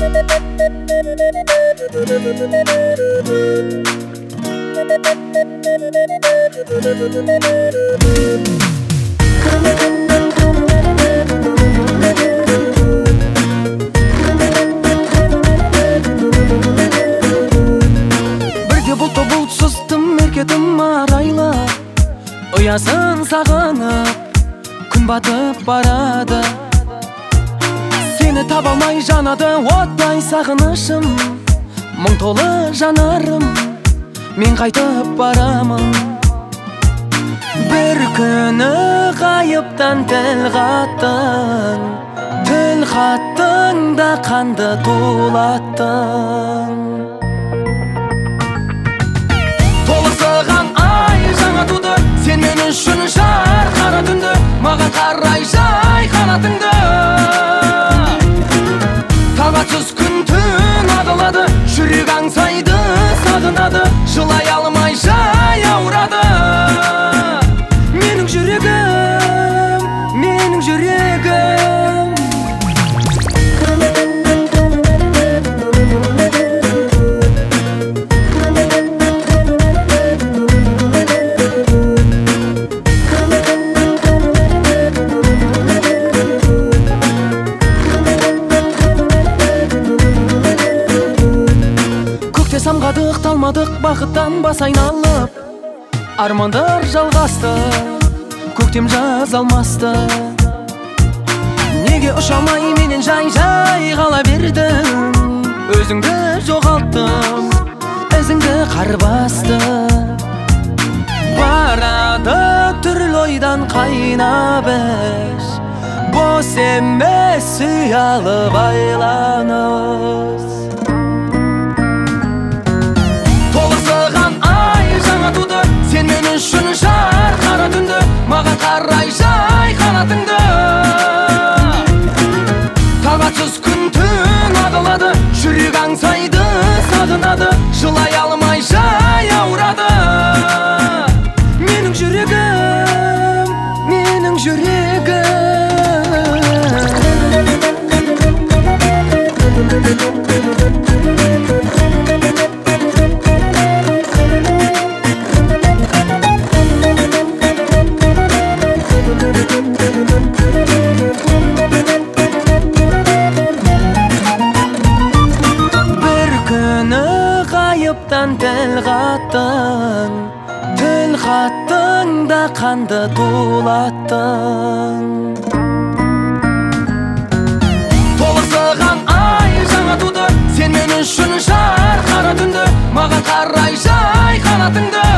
Бірде бұлты бұлтсыз тым ерке тым арайлы, ұясын сағынып күн батып барады. Сені таба алмай жанады оттай сағынышым, мың толы жанарым, мен қайтып барамын. Бір күні ғайыптан тіл қаттың, тіл хаттыңда қанды тулаттың. Толықсыған ай жаңа туды, сен мен үшін жар қара түнді, маған қарай жай қанатыңды. Тағатсыз күн түн адылады, жүрек аңсайды, сағынады, жылай алмай жай ауырады. Менің жүрегім, менің жүрегім. Самғадық, талмадық, бақыттан бас айналып, армандар жалғасты, көктем жаз алмасты. Неге ұшамай менен жай-жай қала бердің, өзіңді жоғалттым, ізіңді қар басты. Барады түрлі ойдан қайнап іш, бос емес ұялы байланыс. Сен мен үшін жар қара түнді, маған қарай жай қанатыңды. Тағатсыз күн түн адылады, жүрек аңсайды, сағынады, жылай алмай жай ауырады. Менің жүрегім, менің жүрегім. Тіл қаттың, тіл хаттыңда қанды тулаттың. Толықсыған ай жаңа туды, сен мен үшін жар қара түнді, маған қарай жай қанатыңды.